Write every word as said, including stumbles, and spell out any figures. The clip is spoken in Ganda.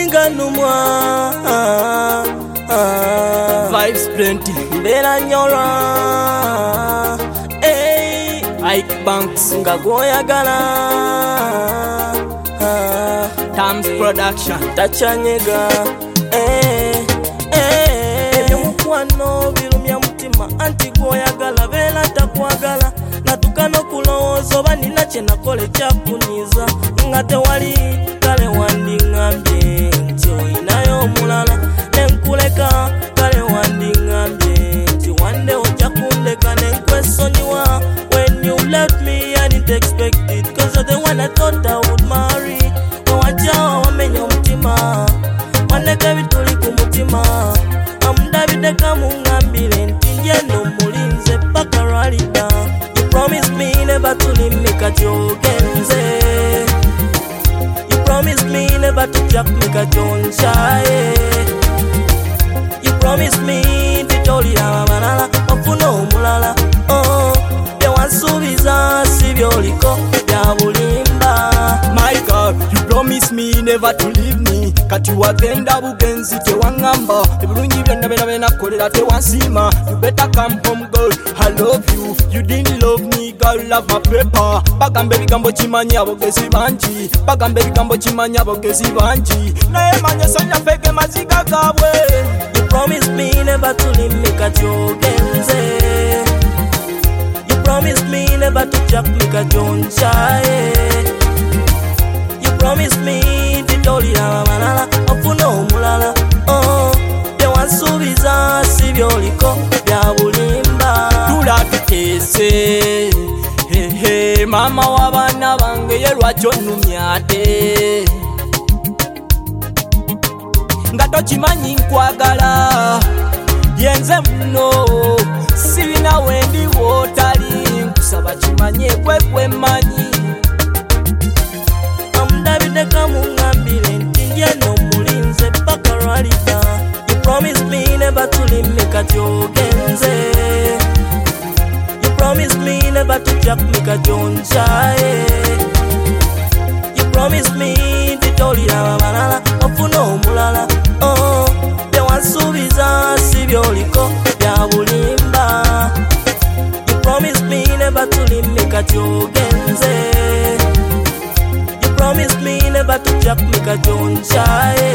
Singa numwa Vibes plenty Mbera nyora Hey Ike Banks Nga goyagala Tams Production Tachanyega Hey Hey Ebyo mukwano birumya mutima Anti goyagala Bela takwagala Natukano kulowooza oba nina kye nakole kyakuniza nga tewali kale wandingambye nti oyinayo omulala nenkuleka kale wandingambye nti wande ojja kundeka nenkwesonyiwa. When you left me I didn't expect it cause you're the one I thought I would marry. Wawajawa wamenya omutima wandeka bituli ku mutima amundabideka mungambire nti njeno mulinze paka ralida. Promise me never to leave me kajogenze. You promise me never to jack me kajoncha. You promise me titolira manala ofuno mulala. Oh, bya wansubiza sibyoliko bya bulimba. My God, you promise me never to leave me. Kati wagenda bugenzi tewangamba ebulungi byonna bena bena kolera tewansima. You better come home girl, I love you. You didn't love me girl, love my paper. Bagambe bigambo chimanyi abogezi banji. Bagambe bigambo chimanyi abogezi banji. Naye manye sonya feke maziga gabwe. You promise me never to leave me kajogenze. You promise me never to jack me kajoncha. You promise me titolira manala ofuno omulala. Oh, bya wansubiza sibyoliko bya bulimba. Tula tukese he he mama w'abaana bange ye lwaki onnumyate nga tokimanyi nkwagala yenze muno sirina wendi wootali nkusaba kimanye kwekwe mmanyi. Amundabideka mungambire nti njeno mulinze paka ralida. You promise me never to leave me kajogenze. You promise me never to jack me kajoncha. You promise me titolira manala ofuno omulala. Oh, bya wansubiza sibyoliko bya bulimba. You promise me never to leave me kajogenze. You promise me never to jack me kajoncha.